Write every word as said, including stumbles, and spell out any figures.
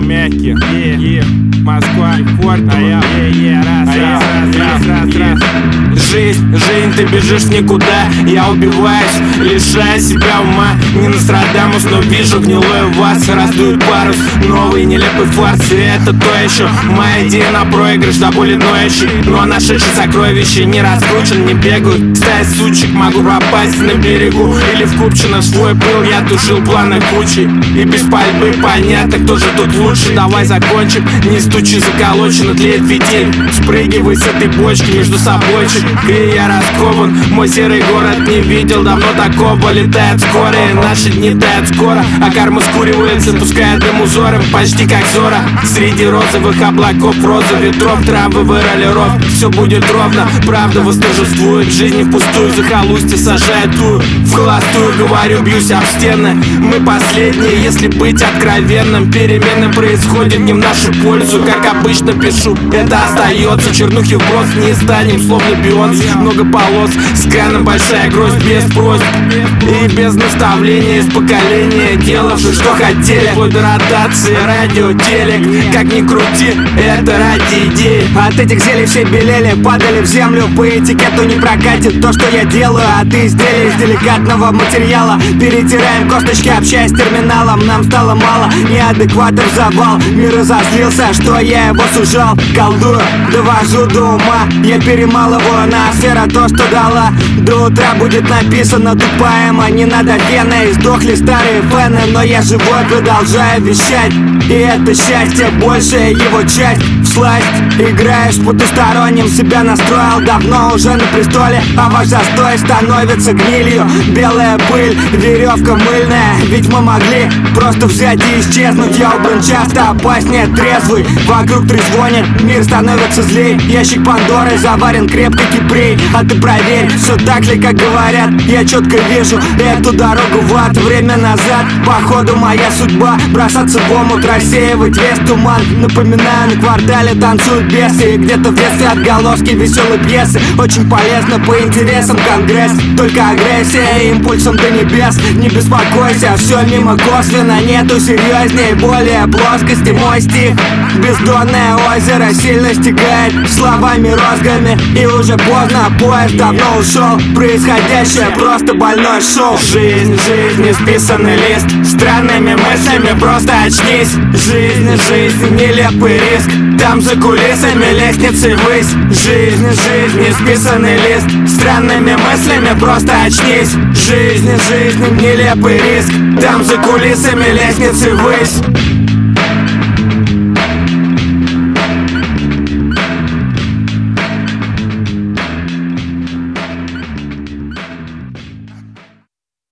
мягких, е, е, Москва, Форт, а я, е, е, раз, а я, раз, раз, раз, раз. Жизнь, жизнь, ты бежишь никуда, я убиваюсь, лишая себя ума. Не Нострадамус, но вижу гнилую вас. Раздует парус, новый нелепый фарс. И это то еще моя идея на проигрыш, до боли ноющий. Но нашедший сокровища не раскручен, не бегают. Стая сучек, могу пропасть на берегу или в Купчино. Свой пыл я тушил планы кучей, и без пальбы понятно, кто же тут лучше. Давай закончим, не стучи, заколочено, тлеет фитиль. Спрыгивай с этой бочки между собойчик. И я раскован, мой серый город не видел давно такого. Летает скорее, наши дни тают скоро, а карма скуривается, пуская дым узором, почти как зора. Среди розовых облаков, роза ветров, травы вырали ров. Все будет ровно, правда восторжествует. Жизнь впустую, захолустье сажает ту. В холостую говорю, бьюсь об стены. Мы последние, если быть откровенным. Перемены происходят не в нашу пользу. Как обычно пишу, это остается. Чернухи вброс, не станем, словно Бионс. Много полос, сканом большая гроздь без просьб и без наставления из поколения, делавших что хотели. Вплоть до ротации, радио, телек. Как ни крути, это ради идеи. От этих зелий все белели, падали в землю. По этикету не прокатит то, что я делаю. От изделия из деликатного материала перетираем косточки, общаясь с терминалом. Нам стало мало, неадекватов завал. Мир разозлился, что я его сужал. Колдую, довожу до ума. Я перемалываю на сфера то, что дала. До утра будет написано тупаемо. Не надо вены, сдохли старые фены. Но я живой, продолжаю вещать. И это счастье, большая его часть. Всласть играешь потусторонним, себя настроил давно уже на престоле. А ваш застой становится гнилью. Белая пыль, веревка мыльная. Ведь мы могли просто взять и исчезнуть. Я убран часто опаснее трезвый. Вокруг трезвонит, мир становится злей. Ящик Пандоры заварен крепко кипрей. А ты проверь, все так ли, как говорят. Я четко вижу эту дорогу в ад. Время назад, походу моя судьба. Бросаться в омут, рассеивать весь туман. Напоминаю, на квартале танцуют бесы. И где-то в детстве отголоски веселой пьесы. Очень полезно по интересам конгресс. Только агрессия импульсом до небес. Не беспокойся, все мимо косвенно. Нету серьезнее, более плоскости. Мой стих, бездонное озеро сильно стигает словами розгами. И уже поздно, поезд давно ушел. Происходящее просто больное шоу. Жизнь, жизнь, несписанный лист. Странными мыслями просто очнись. Жизнь, жизнь, нелепый риск. Там за кулисами лестницы ввысь. Жизнь, жизнь, несписанный лист. Странными мыслями просто очнись. Жизнь, жизнь, нелепый риск. Там за кулисами лестницы ввысь.